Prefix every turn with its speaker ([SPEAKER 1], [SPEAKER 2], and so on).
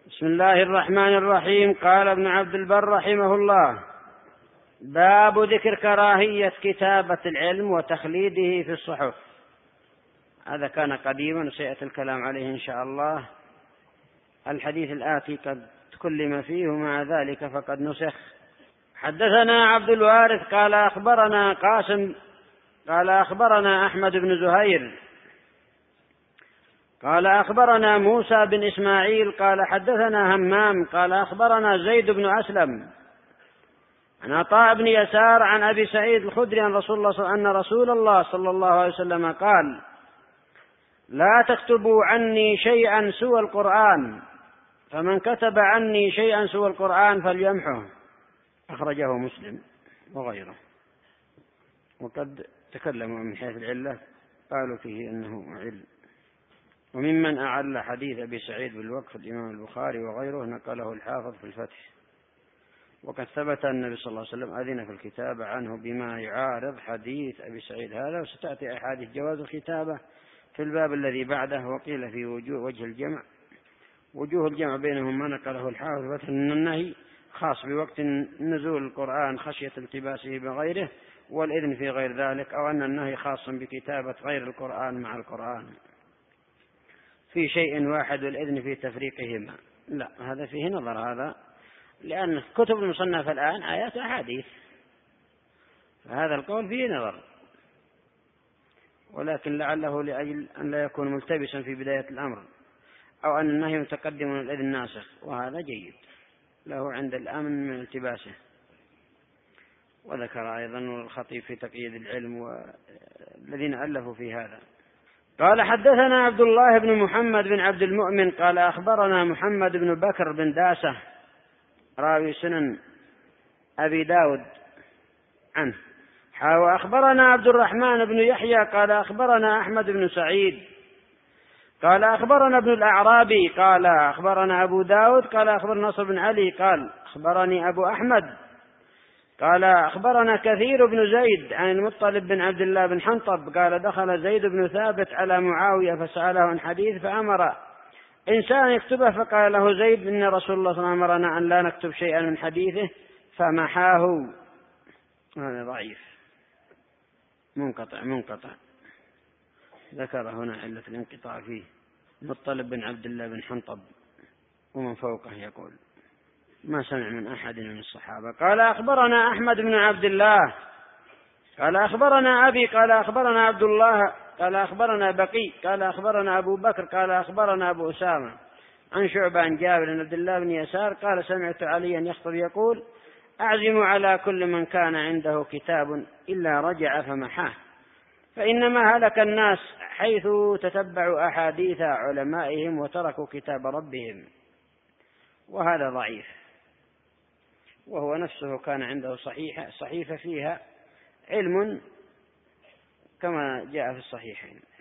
[SPEAKER 1] بسم الله الرحمن الرحيم. قال ابن عبد البر رحمه الله: باب ذكر كراهية كتابة العلم وتخليده في الصحف. هذا كان قديما وسيأتي الكلام عليه إن شاء الله. الحديث الآتي قد تكلم فيه ومع ذلك فقد نسخ. حدثنا عبد الوارث قال أخبرنا قاسم قال أخبرنا أحمد بن زهير قال أخبرنا موسى بن إسماعيل قال حدثنا همام قال أخبرنا زيد بن أسلم عن عطاء بن يسار عن أبي سعيد الخدري أن رسول الله صلى الله عليه وسلم قال: لا تكتبوا عني شيئا سوى القرآن، فمن كتب عني شيئا سوى القرآن فليمحه. أخرجه مسلم وغيره. وقد تكلموا من حيث العلة، قالوا فيه أنه عل. وممن أعل حديث أبي سعيد بالوقف الإمام البخاري وغيره نقله الحافظ في الفتح. وقد ثبت أن النبي صلى الله عليه وسلم أذن في الكتابة عنه بما يعارض حديث أبي سعيد هذا، وستأتي أحاديث جواز الكتابة في الباب الذي بعده. وقيل في وجوه الجمع بينهم ما نقله الحافظ في أن النهي خاص بوقت نزول القرآن خشية التباسه بغيره، والإذن في غير ذلك، أو أن النهي خاص بكتابة غير القرآن مع القرآن في شيء واحد والإذن في تفريقهما. لا، هذا فيه نظر، هذا لأن كتب المصنف الآن آيات أحاديث، فهذا القول فيه نظر، ولكن لعله لأجل أن لا يكون ملتبسا في بداية الأمر، أو أن النهي متقدم من الإذن ناسخ، وهذا جيد له عند الأمن من التباسه. وذكر أيضا الخطيب في تقييد العلم والذين ألفوا في هذا. قال حدثنا عبد الله بن محمد بن عبد المؤمن قال أخبرنا محمد بن بكر بن داسة راوي سنن أبي داود عنه وأخبرنا عبد الرحمن بن يحيى قال أخبرنا أحمد بن سعيد قال أخبرنا ابن الأعرابي قال أخبرنا أبو داود قال أخبرنا نصر بن علي قال أخبرني أبو أحمد قال أخبرنا كثير بن زيد عن المطلب بن عبد الله بن حنطب قال دخل زيد بن ثابت على معاوية فسأله عن حديث فأمر إنسان يكتبه، فقال له زيد: إن رسول الله صلى الله عليه وسلم أمرنا أن لا نكتب شيئا من حديثه فمحاه. هذا ضعيف منقطع ذكر هنا علة الانقطاع فيه. المطلب بن عبد الله بن حنطب ومن فوقه يقول ما سمع من أحد من الصحابة. قال أخبرنا أحمد بن عبد الله قال أخبرنا أبي قال أخبرنا عبد الله قال أخبرنا بقي قال أخبرنا أبو بكر قال أخبرنا أبو أسامة عن شعبة عن جابر بن عبد الله بن يسار قال سمعت عليا يخطب يقول: أعزم على كل من كان عنده كتاب إلا رجع فمحاه، فإنما هلك الناس حيث تتبعوا أحاديث علمائهم وتركوا كتاب ربهم. وهذا ضعيف، وهو نفسه كان عنده صحيفة فيها علم كما جاء في الصحيحين.